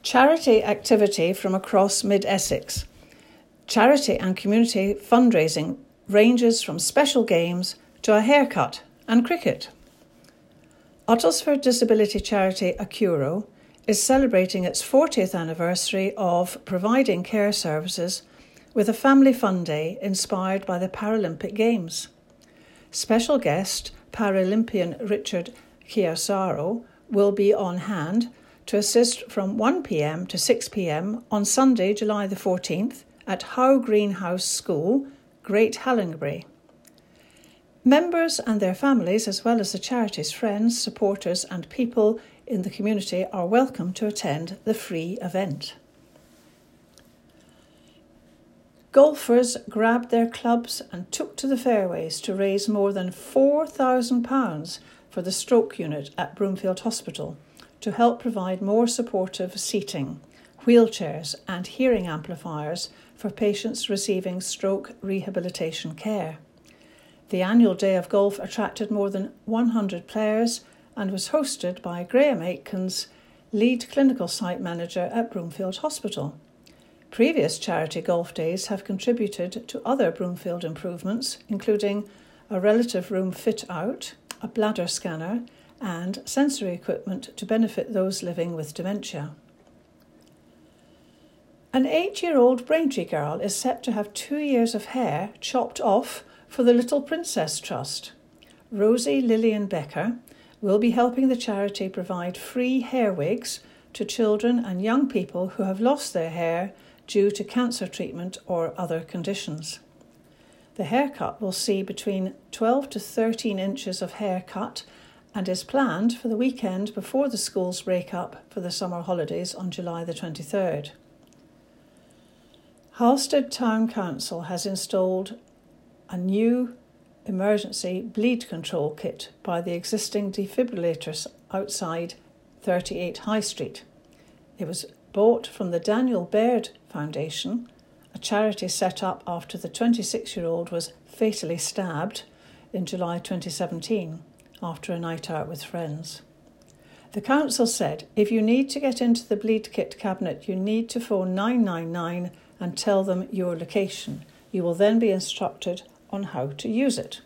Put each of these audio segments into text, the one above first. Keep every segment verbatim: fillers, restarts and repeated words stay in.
Charity activity from across Mid-Essex. Charity and community fundraising ranges from special games to a haircut and cricket. Uttlesford Disability Charity Acuro is celebrating its fortieth anniversary of providing care services with a family fun day inspired by the Paralympic Games. Special guest Paralympian Richard Chiasaro will be on hand to assist from one p.m. to six p.m. on Sunday, July the fourteenth at Howe Greenhouse School, Great Hallingbury. Members and their families, as well as the charity's friends, supporters and people in the community are welcome to attend the free event. Golfers grabbed their clubs and took to the fairways to raise more than four thousand pounds for the stroke unit at Broomfield Hospital to help provide more supportive seating, wheelchairs and hearing amplifiers for patients receiving stroke rehabilitation care. The annual Day of Golf attracted more than one hundred players and was hosted by Graham Aitkins, lead clinical site manager at Broomfield Hospital. Previous charity golf days have contributed to other Broomfield improvements, including a relative room fit-out, a bladder scanner, and sensory equipment to benefit those living with dementia. An eight-year-old Braintree girl is set to have two years of hair chopped off for the Little Princess Trust. Rosie Lillian Becker will be helping the charity provide free hair wigs to children and young people who have lost their hair due to cancer treatment or other conditions. The haircut will see between twelve to thirteen inches of hair cut and is planned for the weekend before the schools break up for the summer holidays on July the twenty-third. Halstead Town Council has installed a new emergency bleed control kit by the existing defibrillators outside thirty-eight High Street. It was bought from the Daniel Baird Foundation, a charity set up after the twenty-six-year-old was fatally stabbed in July twenty seventeen after a night out with friends. The council said, if you need to get into the bleed kit cabinet, you need to phone nine nine nine and tell them your location. You will then be instructed on how to use it.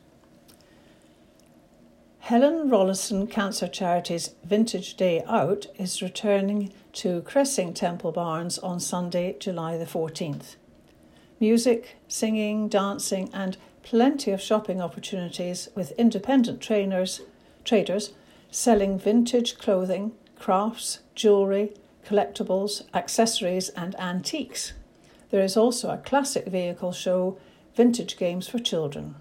Helen Rollison Cancer Charity's Vintage Day Out is returning to Cressing Temple Barns on Sunday, July the fourteenth. Music, singing, dancing and plenty of shopping opportunities with independent trainers, traders selling vintage clothing, crafts, jewellery, collectibles, accessories and antiques. There is also a classic vehicle show, vintage games for children.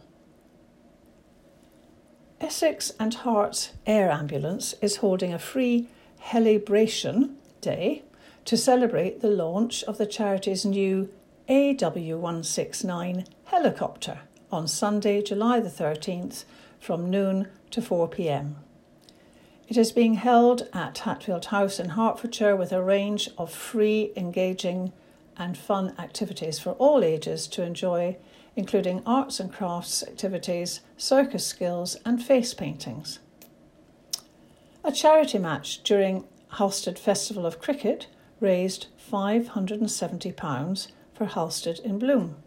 Essex and Herts Air Ambulance is holding a free Helibration Day to celebrate the launch of the charity's new A W one sixty-nine helicopter on Sunday, July the thirteenth from noon to four p.m. It is being held at Hatfield House in Hertfordshire with a range of free, engaging and fun activities for all ages to enjoy, including arts and crafts activities, circus skills and face paintings. A charity match during Halstead Festival of Cricket raised five hundred seventy pounds for Halstead in Bloom.